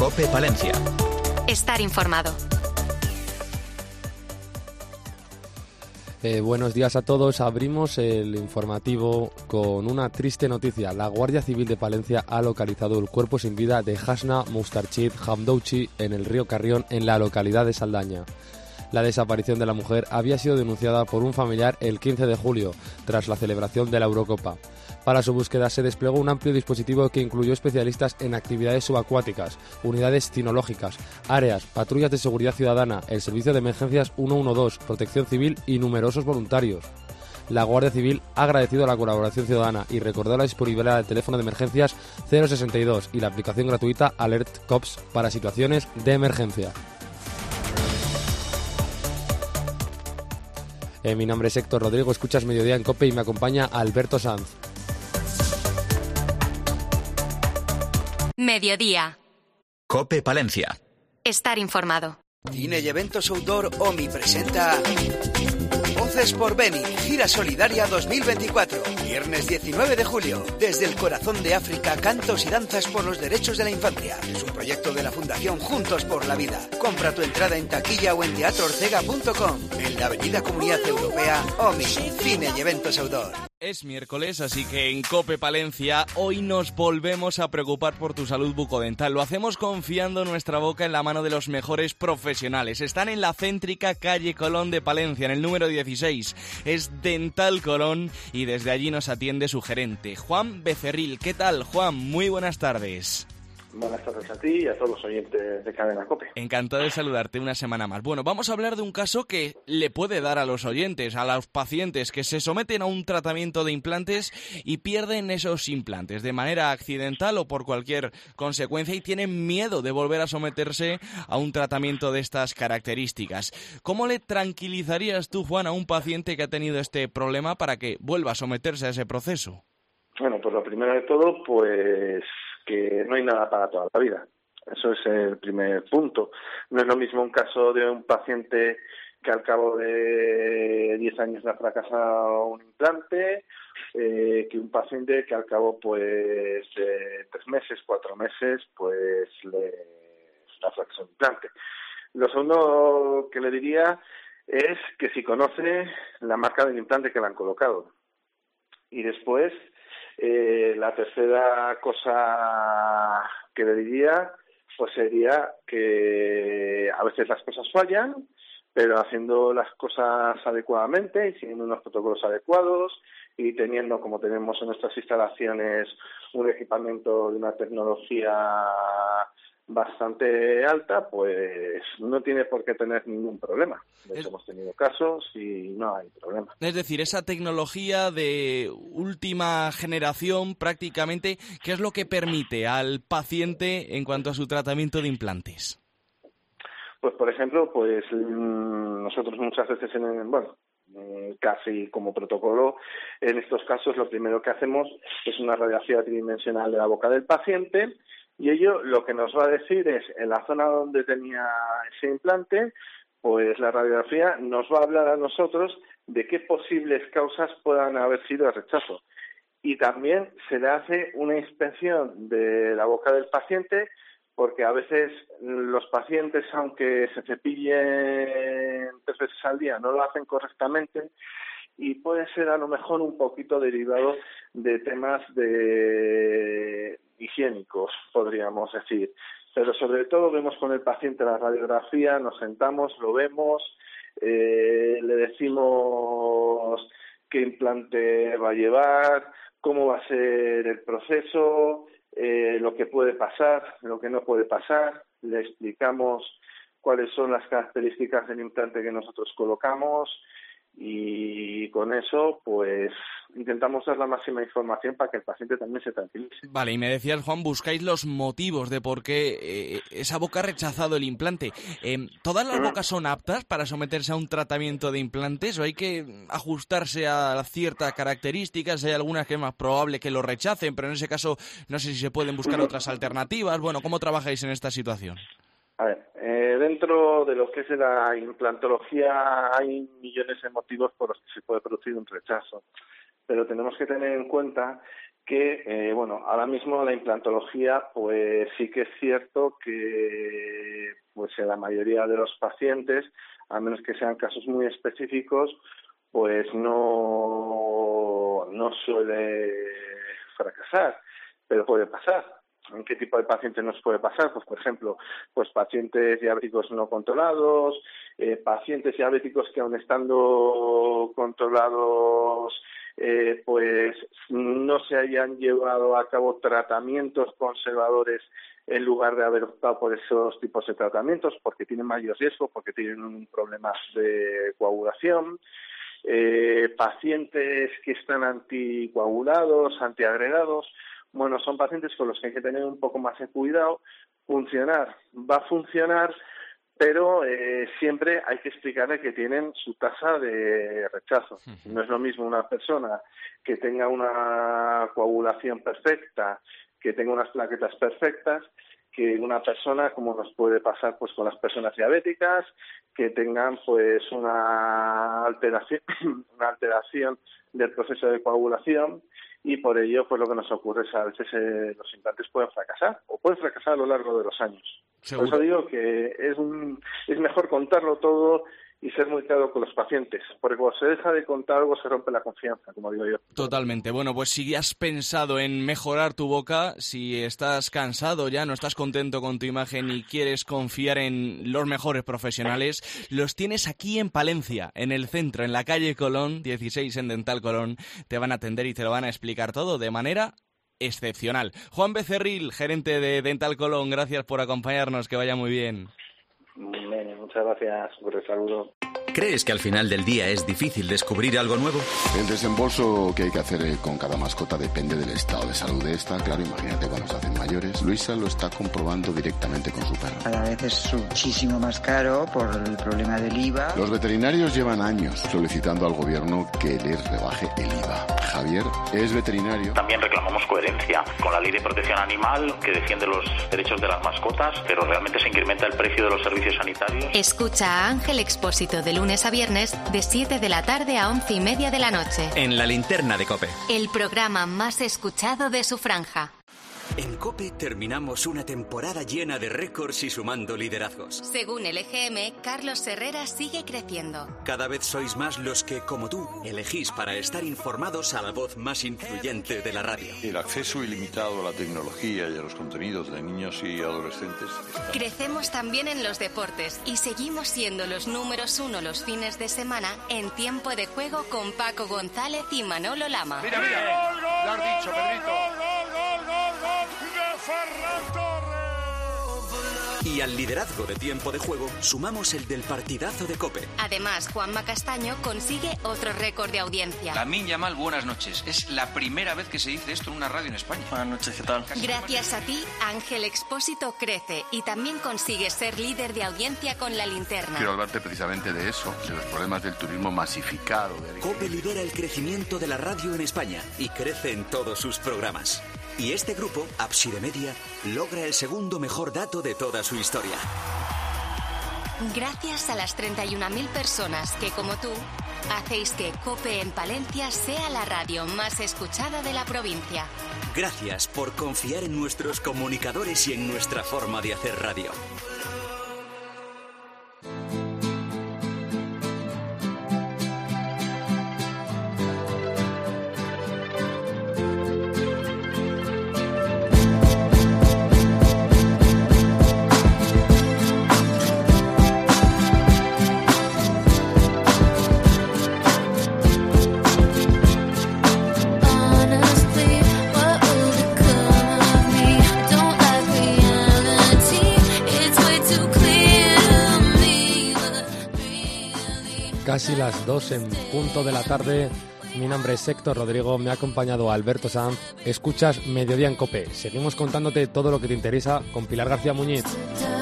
COPE Palencia. Estar informado. Buenos días a todos. Abrimos el informativo con una triste noticia. La Guardia Civil de Palencia ha localizado el cuerpo sin vida de Hasna Mustarchid Hamdouchi en el río Carrión, en la localidad de Saldaña. La desaparición de la mujer había sido denunciada por un familiar el 15 de julio, tras la celebración de la Eurocopa. Para su búsqueda se desplegó un amplio dispositivo que incluyó especialistas en actividades subacuáticas, unidades cinológicas, áreas, patrullas de seguridad ciudadana, el servicio de emergencias 112, protección civil y numerosos voluntarios. La Guardia Civil ha agradecido la colaboración ciudadana y recordó la disponibilidad del teléfono de emergencias 062 y la aplicación gratuita Alert Cops para situaciones de emergencia. Mi nombre es Héctor Rodrigo, escuchas Mediodía en COPE y me acompaña Alberto Sanz. Mediodía. COPE Palencia. Estar informado. Cine y Eventos Outdoor OMI presenta Voces por Beni, gira solidaria 2024. Viernes 19 de julio. Desde el corazón de África, cantos y danzas por los derechos de la infancia. Es un proyecto de la Fundación Juntos por la Vida. Compra tu entrada en taquilla o en teatroorcega.com. En la Avenida Comunidad Europea, OMI, Cine y Eventos Outdoor. Es miércoles, así que en COPE Palencia hoy nos volvemos a preocupar por tu salud bucodental. Lo hacemos confiando nuestra boca en la mano de los mejores profesionales. Están en la céntrica calle Colón de Palencia, en el número 16. Es Dental Colón y desde allí nos atiende su gerente, Juan Becerril. ¿Qué tal, Juan? Muy buenas tardes. Buenas tardes a ti y a todos los oyentes de Cadena COPE. Encantado de saludarte una semana más. Bueno, vamos a hablar de un caso que le puede dar a los oyentes, a los pacientes que se someten a un tratamiento de implantes y pierden esos implantes de manera accidental o por cualquier consecuencia y tienen miedo de volver a someterse a un tratamiento de estas características. ¿Cómo le tranquilizarías tú, Juan, a un paciente que ha tenido este problema para que vuelva a someterse a ese proceso? Bueno, pues lo primero de todo, pues que no hay nada para toda la vida. Eso es el primer punto. No es lo mismo un caso de un paciente que al cabo de 10 años le ha fracasado un implante, que un paciente que al cabo pues de 3 meses, 4 meses, pues le ha fracasado un implante. Lo segundo que le diría es que si conoce la marca del implante que le han colocado. Y después, la tercera cosa que le diría pues sería que a veces las cosas fallan, pero haciendo las cosas adecuadamente y siguiendo unos protocolos adecuados y teniendo, como tenemos en nuestras instalaciones, un equipamiento de una tecnología bastante alta, pues no tiene por qué tener ningún problema. De hecho, hemos tenido casos y no hay problema. Es decir, esa tecnología de última generación prácticamente, ¿qué es lo que permite al paciente en cuanto a su tratamiento de implantes? Pues, por ejemplo, pues nosotros muchas veces, casi como protocolo, en estos casos lo primero que hacemos es una radiografía tridimensional de la boca del paciente. Y ello lo que nos va a decir es, en la zona donde tenía ese implante, pues la radiografía nos va a hablar a nosotros de qué posibles causas puedan haber sido el rechazo. Y también se le hace una inspección de la boca del paciente, porque a veces los pacientes, aunque se cepillen 3 veces al día, no lo hacen correctamente y puede ser a lo mejor un poquito derivado de temas de higiénicos, podríamos decir. Pero sobre todo vemos con el paciente la radiografía, nos sentamos, lo vemos, le decimos qué implante va a llevar, cómo va a ser el proceso, lo que puede pasar, lo que no puede pasar, le explicamos cuáles son las características del implante que nosotros colocamos y con eso pues intentamos dar la máxima información para que el paciente también se tranquilice. Vale, y me decías, Juan, buscáis los motivos de por qué esa boca ha rechazado el implante. ¿Todas las bocas son aptas para someterse a un tratamiento de implantes o hay que ajustarse a ciertas características? Hay algunas que es más probable que lo rechacen, pero en ese caso no sé si se pueden buscar otras alternativas. Bueno, ¿cómo trabajáis en esta situación? A ver, dentro de lo que es la implantología hay millones de motivos por los que se puede producir un rechazo, pero tenemos que tener en cuenta que, ahora mismo la implantología, pues sí que es cierto que pues en la mayoría de los pacientes, a menos que sean casos muy específicos, pues no suele fracasar, pero puede pasar. ¿En qué tipo de pacientes nos puede pasar? Pues, por ejemplo, pues pacientes diabéticos no controlados, pacientes diabéticos que aun estando controlados pues no se hayan llevado a cabo tratamientos conservadores en lugar de haber optado por esos tipos de tratamientos porque tienen mayor riesgo, porque tienen un problema de coagulación, pacientes que están anticoagulados, antiagregados. Bueno, son pacientes con los que hay que tener un poco más de cuidado. Funcionar va a funcionar, pero siempre hay que explicarle que tienen su tasa de rechazo. No es lo mismo una persona que tenga una coagulación perfecta, que tenga unas plaquetas perfectas, que una persona, como nos puede pasar pues con las personas diabéticas, que tengan pues una alteración del proceso de coagulación, y por ello pues lo que nos ocurre es a veces los implantes pueden fracasar o pueden fracasar a lo largo de los años. Seguro. Por eso digo que es mejor contarlo todo y ser muy claro con los pacientes, porque cuando se deja de contar algo se rompe la confianza, como digo yo. Totalmente. Bueno, pues si has pensado en mejorar tu boca, si estás cansado ya, no estás contento con tu imagen y quieres confiar en los mejores profesionales, los tienes aquí en Palencia, en el centro, en la calle Colón, 16 en Dental Colón. Te van a atender y te lo van a explicar todo de manera excepcional. Juan Becerril, gerente de Dental Colón, gracias por acompañarnos, que vaya muy bien. Bien, muchas gracias por el saludo. ¿Crees que al final del día es difícil descubrir algo nuevo? El desembolso que hay que hacer con cada mascota depende del estado de salud de esta. Claro, imagínate cuando se hacen mayores. Luisa lo está comprobando directamente con su perro. Cada vez es muchísimo más caro por el problema del IVA. Los veterinarios llevan años solicitando al gobierno que les rebaje el IVA. Javier es veterinario. También reclamamos coherencia con la ley de protección animal que defiende los derechos de las mascotas, pero realmente se incrementa el precio de los servicios sanitarios. Escucha a Ángel Expósito de lunes a viernes de 7 de la tarde a 11:30 de la noche. En la linterna de COPE. El programa más escuchado de su franja. En COPE terminamos una temporada llena de récords y sumando liderazgos. Según el EGM, Carlos Herrera sigue creciendo. Cada vez sois más los que, como tú, elegís para estar informados a la voz más influyente de la radio. El acceso ilimitado a la tecnología y a los contenidos de niños y adolescentes. Crecemos también en los deportes y seguimos siendo los números 1 los fines de semana en Tiempo de Juego con Paco González y Manolo Lama. Mira, lo has dicho, Pedrito. Y al liderazgo de Tiempo de Juego sumamos el del partidazo de COPE. Además, Juanma Castaño consigue otro récord de audiencia. Lamine Yamal, buenas noches. Es la primera vez que se dice esto en una radio en España. Buenas noches, ¿qué tal? Gracias a ti, Ángel Expósito crece y también consigue ser líder de audiencia con La Linterna. Quiero hablarte precisamente de eso, de los problemas del turismo masificado. COPE lidera el crecimiento de la radio en España y crece en todos sus programas. Y este grupo, Ábside Media, logra el segundo mejor dato de toda su historia. Gracias a las 31.000 personas que, como tú, hacéis que COPE en Palencia sea la radio más escuchada de la provincia. Gracias por confiar en nuestros comunicadores y en nuestra forma de hacer radio. Casi las 2 en punto de la tarde. Mi nombre es Héctor Rodrigo, me ha acompañado Alberto Sanz. Escuchas Mediodía en COPE. Seguimos contándote todo lo que te interesa con Pilar García Muñiz.